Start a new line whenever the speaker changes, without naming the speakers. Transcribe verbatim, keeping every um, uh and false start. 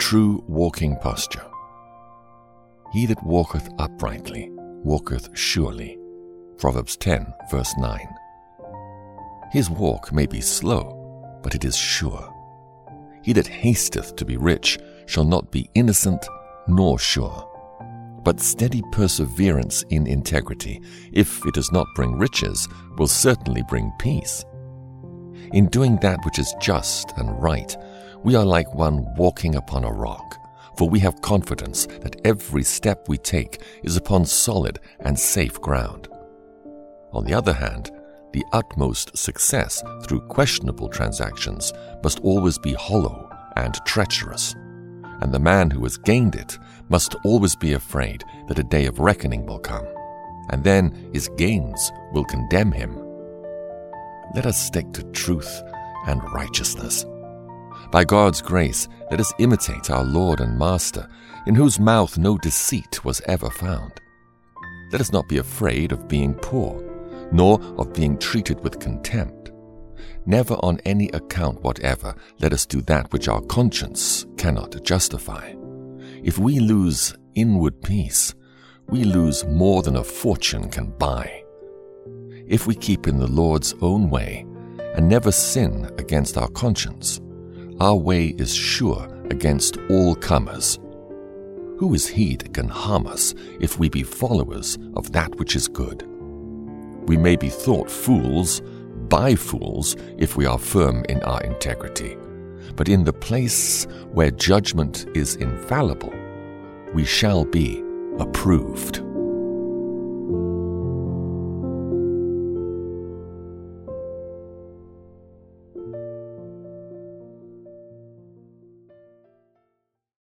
true walking posture. He that walketh uprightly walketh surely. Proverbs ten, verse nine. His walk may be slow, but it is sure. He that hasteth to be rich shall not be innocent nor sure. But steady perseverance in integrity, if it does not bring riches, will certainly bring peace. In doing that which is just and right, we are like one walking upon a rock, for we have confidence that every step we take is upon solid and safe ground. On the other hand, the utmost success through questionable transactions must always be hollow and treacherous, and the man who has gained it must always be afraid that a day of reckoning will come, and then his gains will condemn him. Let us stick to truth and righteousness. By God's grace, let us imitate our Lord and Master, in whose mouth no deceit was ever found. Let us not be afraid of being poor, nor of being treated with contempt. Never on any account whatever let us do that which our conscience cannot justify. If we lose inward peace, we lose more than a fortune can buy. If we keep in the Lord's own way and never sin against our conscience, our way is sure against all comers. Who is he that can harm us if we be followers of that which is good? We may be thought fools by fools if we are firm in our integrity, but in the place where judgment is infallible, we shall be approved.